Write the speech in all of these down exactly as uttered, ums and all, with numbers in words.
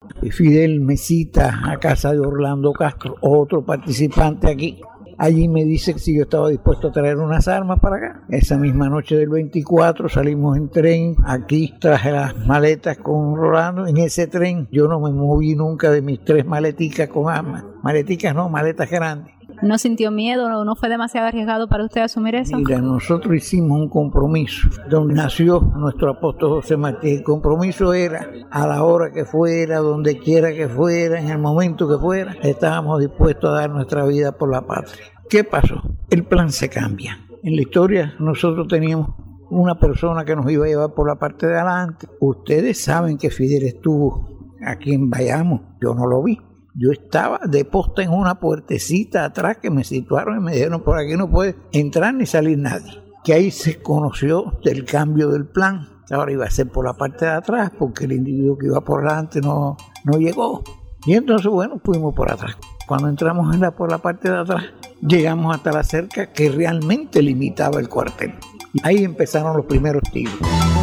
Fidel me cita a casa de Orlando Castro, otro participante aquí. Allí me dice que si yo estaba dispuesto a traer unas armas para acá. Esa misma noche del veinticuatro salimos en tren. Aquí traje las maletas con Rolando. En ese tren yo no me moví nunca de mis tres maleticas con armas. Maleticas no, maletas grandes. ¿No sintió miedo o no fue demasiado arriesgado para usted asumir eso? Mira, nosotros hicimos un compromiso donde nació nuestro apóstol José Martí. El compromiso era a la hora que fuera, donde quiera que fuera, en el momento que fuera, estábamos dispuestos a dar nuestra vida por la patria. ¿Qué pasó? El plan se cambia. En la historia nosotros teníamos una persona que nos iba a llevar por la parte de adelante. Ustedes saben que Fidel estuvo aquí en Bayamo, yo no lo vi. Yo estaba de posta en una puertecita atrás que me situaron y me dijeron por aquí no puede entrar ni salir nadie. Que ahí se conoció del cambio del plan. Ahora iba a ser por la parte de atrás porque el individuo que iba por delante no, no llegó. Y entonces, bueno, fuimos por atrás. Cuando entramos en la, por la parte de atrás, llegamos hasta la cerca que realmente limitaba el cuartel. Y ahí empezaron los primeros tiros.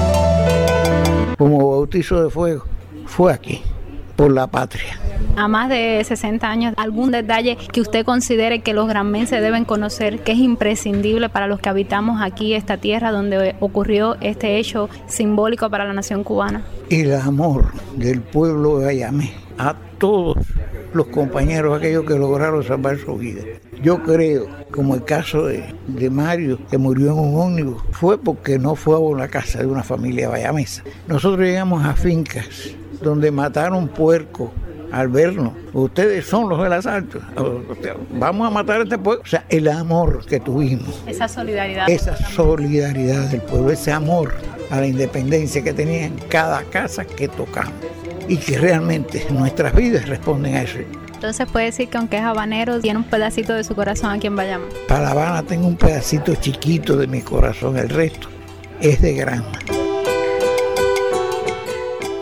Como bautizo de fuego, fue aquí, por la patria. A más de sesenta años, ¿algún detalle que usted considere que los granmenses deben conocer, que es imprescindible para los que habitamos aquí, esta tierra donde ocurrió este hecho simbólico para la nación cubana? El amor del pueblo de Bayamé a todos los compañeros aquellos que lograron salvar su vida. Yo creo, como el caso de, de Mario, que murió en un ómnibus, fue porque no fue a una casa de una familia bayamesa. Nosotros llegamos a fincas donde mataron puercos al vernos. Ustedes son los del asalto. Vamos a matar a este pueblo. O sea, el amor que tuvimos. Esa solidaridad. Esa solidaridad del pueblo, ese amor a la independencia que tenía en cada casa que tocamos. Y que realmente nuestras vidas responden a eso. Entonces puede decir que aunque es habanero, tiene un pedacito de su corazón aquí en Bayamo. Para La Habana tengo un pedacito chiquito de mi corazón, el resto es de Granma.